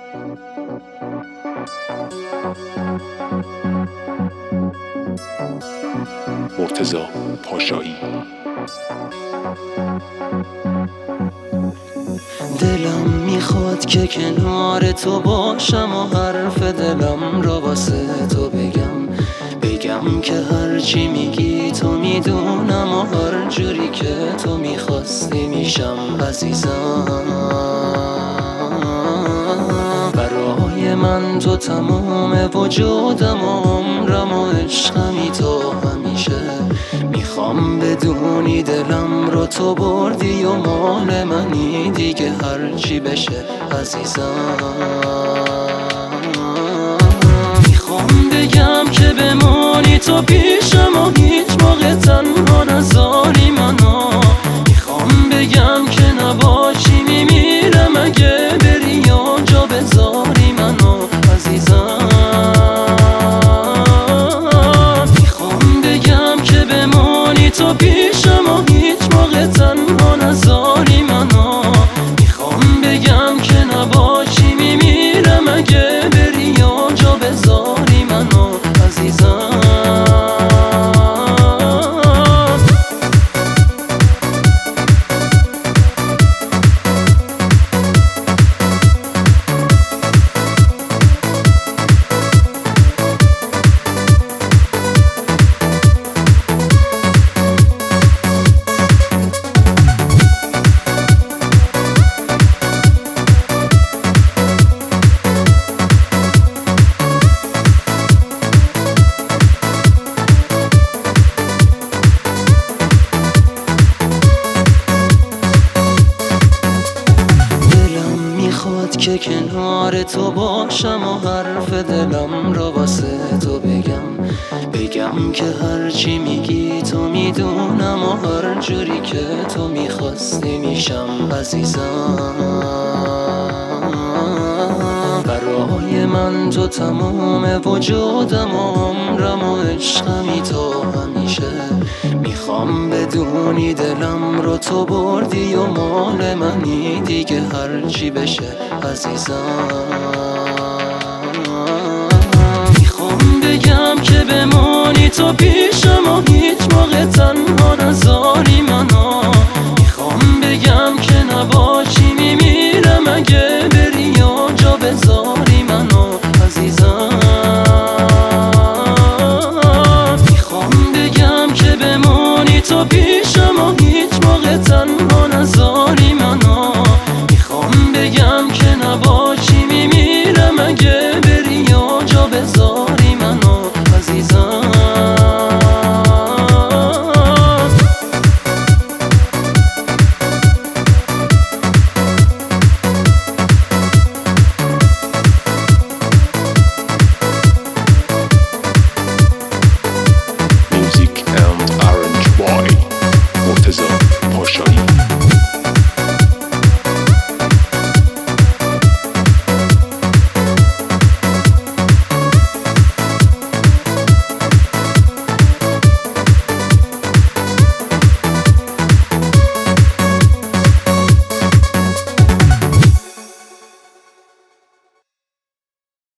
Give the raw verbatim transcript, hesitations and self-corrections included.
مرتضی پاشایی. دلم میخواد که کنار تو باشم و حرف دلم را واسه تو بگم بگم که هرچی میگی تو میدونم و هر جوری که تو میخواستی میشم عزیزم. برای من تو تمام وجودم و عمرم و عشقمی تو همیشه. میخوام بدونی دلم رو تو بردی و مال منی دیگه هرچی بشه عزیزم. میخوام بگم که بمانی تو پیشم و هیچ موقع تنها نذاری منو. میخوام بگم که نباشی میمیرم اگه بری یا جا بذاری منو عزیزم. میخوام بگم که بمانی تو پیشم و هیچ موقع تنها نذاری منو. میخوام بگم که نباشی میمیرم اگه بری یا جا بذاری منو عزیزم. میخواد که کنار تو باشم و حرف دلم را واسه تو بگم بگم که هرچی میگی تو میدونم و هر جوری که تو میخواستی میشم عزیزم. برای من تو تمام وجودم و عمرم و عشقمی تو همیشه. میخوام بدونی دلم رو تو بردی و مال منی دیگه هرچی بشه عزیزم. میخوام بگم که بمانی تو پیشم و هیچ موقع تنها نذاری منو. میخوام بگم که نباشی میمیرم اگه